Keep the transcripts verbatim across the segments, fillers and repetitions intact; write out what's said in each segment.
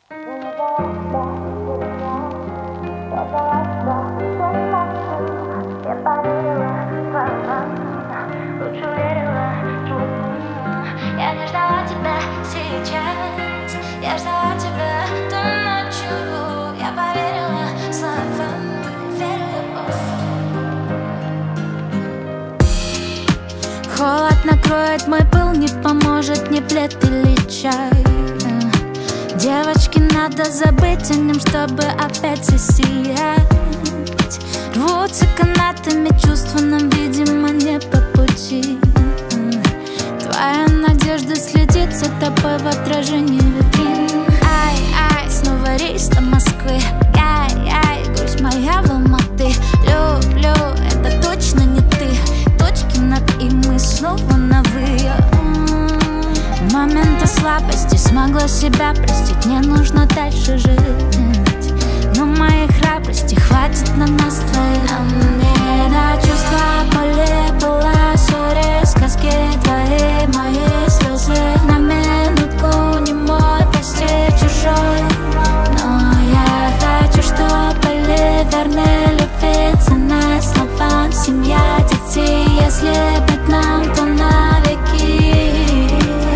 Я не ждала тебя сейчас, я ждала тебя той ночью. Я поверила словам, верила Богу. Холод накроет мой пыл, не поможет ни плед или чай. Девочке надо забыть о нем, чтобы опять засиять. Рвутся канатами чувства, нам, видимо, не по пути. Твоя надежда следит за тобой в отражении витрин. Ай, ай, снова рейс до Москвы. Ай, ай, грусть моя в Алматы. Люблю, это точно не ты. Точки над «и» мы снова на «вы». Моменты слабости смогла себя простить. Не нужно дальше жить, но моей храбрости хватит на нас двоих. А мне до чувства поле была ссоре, сказки твои, мои слезы. На минутку не мой, прости, чужой. Но я хочу, чтобы были верны любви, цена словам, семья, детей. Если быть нам, то навеки.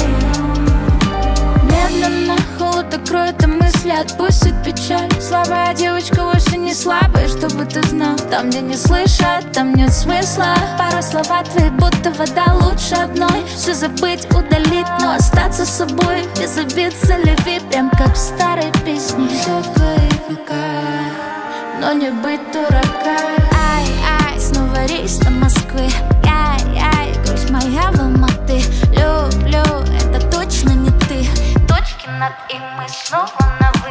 Медленно холод окроет, а мысли отпустит печаль. Слабая девочка вовсе не слабая, чтобы ты знал. Там, где не слышат, там нет смысла. Пара слова твои, будто вода, лучше одной. Все забыть, удалить, но остаться собой. Без обид заливи, прям как в старой песне. Все в твоих руках, но не быть дурака. Ай, ай, снова рейс до Москвы. Ай, ай, грусть моя в Алматы. Люблю, это точно не ты. Точки над «и» мы снова на «вы».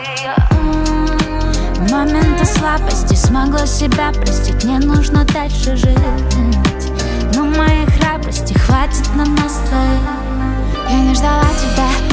В моменты слабости смогла себя простить. Не нужно дальше жить, но моей храбрости хватит на нас двоих. Я не ждала тебя